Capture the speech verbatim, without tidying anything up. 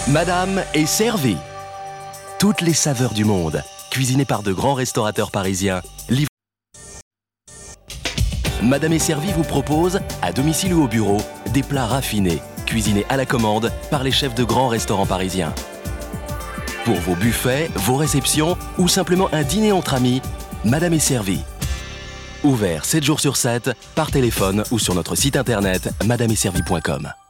Madame est servie. Toutes les saveurs du monde, cuisinées par de grands restaurateurs parisiens. Liv... Madame est servie vous propose, à domicile ou au bureau, des plats raffinés, cuisinés à la commande par les chefs de grands restaurants parisiens. Pour vos buffets, vos réceptions ou simplement un dîner entre amis, Madame est servie. Ouvert sept jours sur sept, par téléphone ou sur notre site internet madame est servie point com.